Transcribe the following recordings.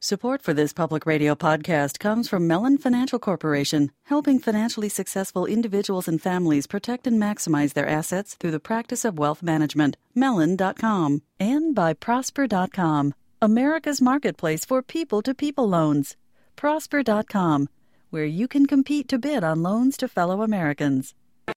Support for this public radio podcast comes from Mellon Financial Corporation, helping financially successful individuals and families protect and maximize their assets through the practice of wealth management. Mellon.com. And by Prosper.com, America's marketplace for people-to-people loans. Prosper.com, where you can compete to bid on loans to fellow Americans.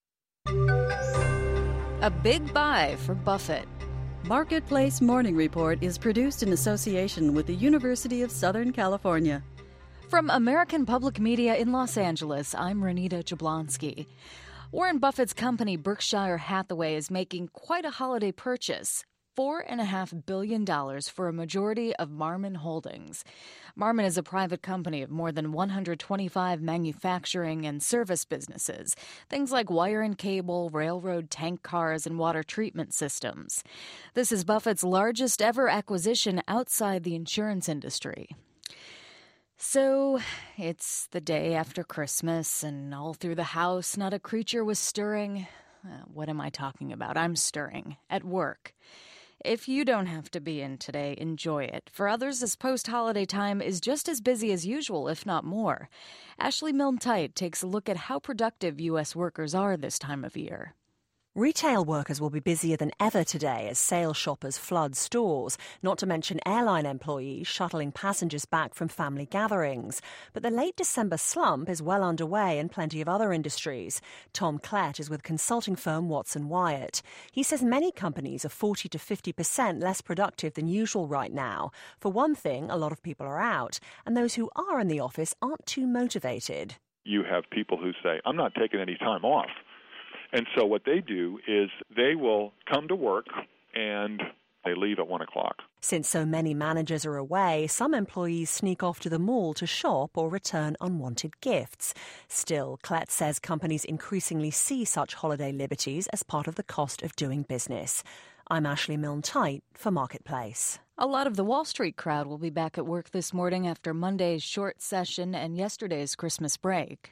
A big buy for Buffett. Marketplace Morning Report is produced in association with the University of Southern California. From American Public Media in Los Angeles, I'm Renita Jablonski. Warren Buffett's company Berkshire Hathaway is making quite a holiday purchase. $4.5 billion for a majority of Marmon Holdings. Marmon is a private company of more than 125 manufacturing and service businesses, things like wire and cable, railroad tank cars, and water treatment systems. This is Buffett's largest ever acquisition outside the insurance industry. So, it's the day after Christmas, and all through the house, not a creature was stirring. What am I talking about? I'm stirring. At work. If you don't have to be in today, enjoy it. For others, this post-holiday time is just as busy as usual, if not more. Ashley Milne-Tite takes a look at how productive U.S. workers are this time of year. Retail workers will be busier than ever today as sales shoppers flood stores, not to mention airline employees shuttling passengers back from family gatherings. But the late December slump is well underway in plenty of other industries. Tom Klett is with consulting firm Watson Wyatt. He says many companies are 40 to 50% less productive than usual right now. For one thing, a lot of people are out, and those who are in the office aren't too motivated. You have people who say, I'm not taking any time off. And so what they do is they will come to work and they leave at 1 o'clock. Since so many managers are away, some employees sneak off to the mall to shop or return unwanted gifts. Still, Klett says companies increasingly see such holiday liberties as part of the cost of doing business. I'm Ashley Milne-Tite for Marketplace. A lot of the Wall Street crowd will be back at work this morning after Monday's short session and yesterday's Christmas break.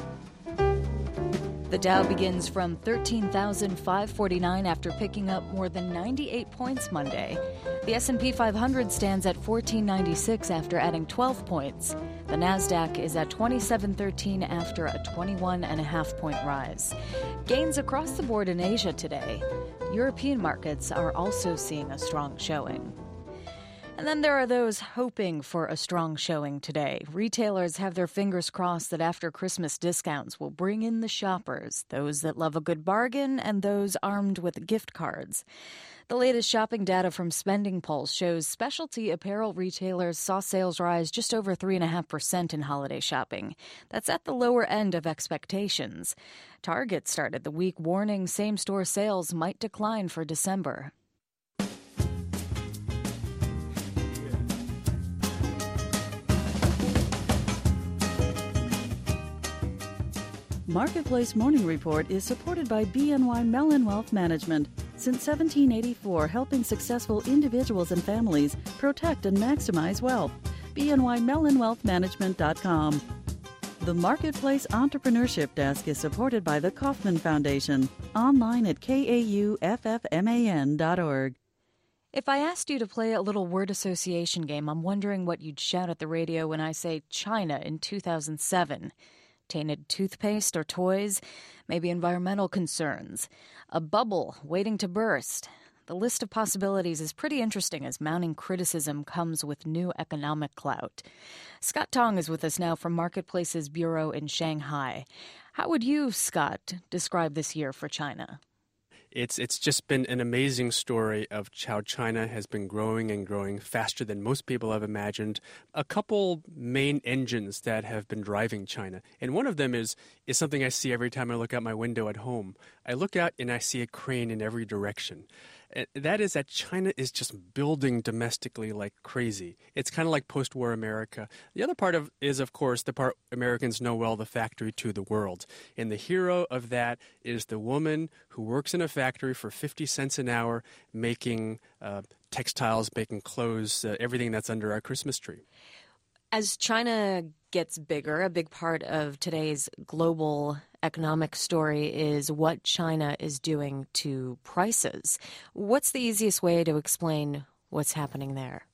The Dow begins from 13,549 after picking up more than 98 points Monday. The S&P 500 stands at 1496 after adding 12 points. The Nasdaq is at 2713 after a 21.5-point rise. Gains across the board in Asia today. European markets are also seeing a strong showing. And then there are those hoping for a strong showing today. Retailers have their fingers crossed that after Christmas discounts will bring in the shoppers, those that love a good bargain and those armed with gift cards. The latest shopping data from Spending Pulse shows specialty apparel retailers saw sales rise just over 3.5% in holiday shopping. That's at the lower end of expectations. Target started the week warning same-store sales might decline for December. Marketplace Morning Report is supported by BNY Mellon Wealth Management. Since 1784, helping successful individuals and families protect and maximize wealth. BNYMellonWealthManagement.com. The Marketplace Entrepreneurship Desk is supported by the Kauffman Foundation. Online at KAUFFMAN.org. If I asked you to play a little word association game, I'm wondering what you'd shout at the radio when I say China in 2007. Tainted toothpaste or toys, maybe environmental concerns, a bubble waiting to burst. The list of possibilities is pretty interesting as mounting criticism comes with new economic clout. Scott Tong is with us now from Marketplace's bureau in Shanghai. How would you, Scott, describe this year for China? It's just been an amazing story of how China has been growing and growing faster than most people have imagined. A couple main engines that have been driving China. And one of them is something I see every time I look out my window at home. I look out and I see a crane in every direction. That is that China is just building domestically like crazy. It's kind of like post-war America. The other part is, of course, the part Americans know well, the factory to the world. And the hero of that is the woman who works in a factory for 50 cents an hour making textiles, making clothes, everything that's under our Christmas tree. As China gets bigger, a big part of today's global economic story is what China is doing to prices. What's the easiest way to explain what's happening there?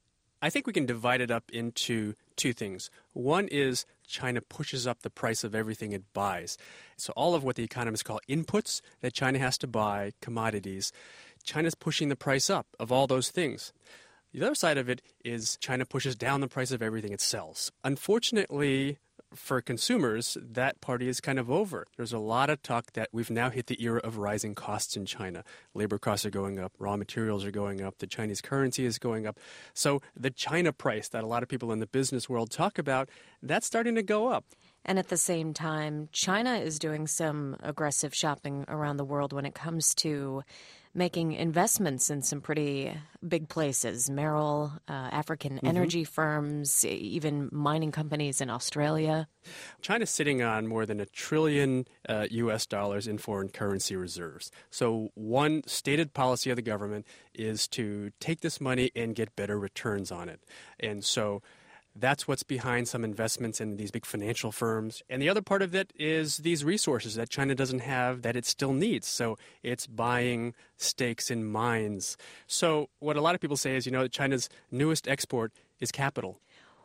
I think we can divide it up into two things. One is China pushes up the price of everything it buys. So all of what the economists call inputs that China has to buy, commodities, China's pushing the price up of all those things. The other side of it is China pushes down the price of everything it sells. Unfortunately, for consumers, that party is kind of over. There's a lot of talk that we've now hit the era of rising costs in China. Labor costs are going up, raw materials are going up, the Chinese currency is going up. So the China price that a lot of people in the business world talk about, that's starting to go up. And at the same time, China is doing some aggressive shopping around the world when it comes to making investments in some pretty big places. Merrill, African energy firms, even mining companies in Australia. China's sitting on more than $1 trillion U.S. dollars in foreign currency reserves. So one stated policy of the government is to take this money and get better returns on it. And so that's what's behind some investments in these big financial firms. And the other part of it is these resources that China doesn't have that it still needs. So it's buying stakes in mines. So what a lot of people say is, China's newest export is capital.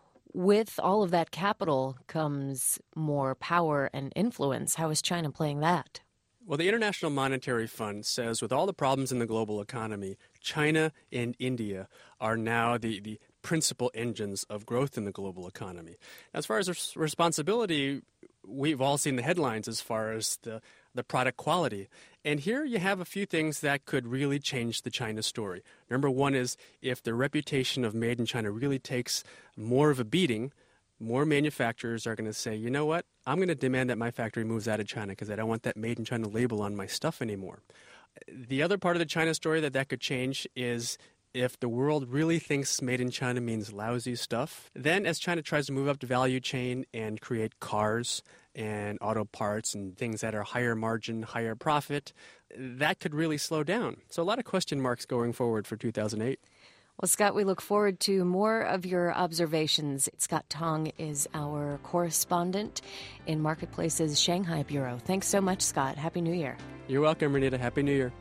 With all of that capital comes more power and influence. How is China playing that? Well, the International Monetary Fund says with all the problems in the global economy, China and India are now the principal engines of growth in the global economy. As far as responsibility, we've all seen the headlines as far as the product quality. And here you have a few things that could really change the China story. Number one is if the reputation of made in China really takes more of a beating, more manufacturers are going to say, you know what, I'm going to demand that my factory moves out of China because I don't want that made in China label on my stuff anymore. The other part of the China story that could change is if the world really thinks made in China means lousy stuff, then as China tries to move up the value chain and create cars and auto parts and things that are higher margin, higher profit, that could really slow down. So a lot of question marks going forward for 2008. Well, Scott, we look forward to more of your observations. Scott Tong is our correspondent in Marketplace's Shanghai Bureau. Thanks so much, Scott. Happy New Year. You're welcome, Renita. Happy New Year.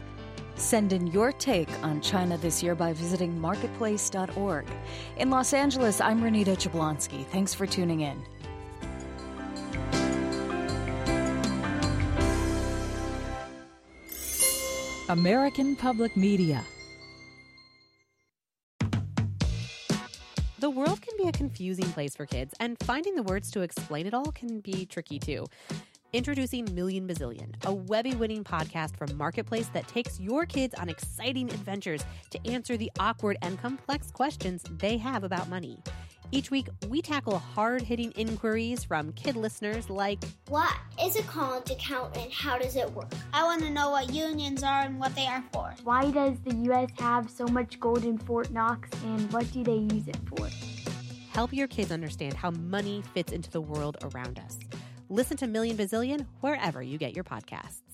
Send in your take on China this year by visiting marketplace.org. In Los Angeles, I'm Renita Jablonski. Thanks for tuning in. American Public Media. The world can be a confusing place for kids, and finding the words to explain it all can be tricky too. Introducing Million Bazillion, a Webby-winning podcast from Marketplace that takes your kids on exciting adventures to answer the awkward and complex questions they have about money. Each week, we tackle hard-hitting inquiries from kid listeners like, what is a college account and how does it work? I want to know what unions are and what they are for. Why does the U.S. have so much gold in Fort Knox and what do they use it for? Help your kids understand how money fits into the world around us. Listen to Million Bazillion wherever you get your podcasts.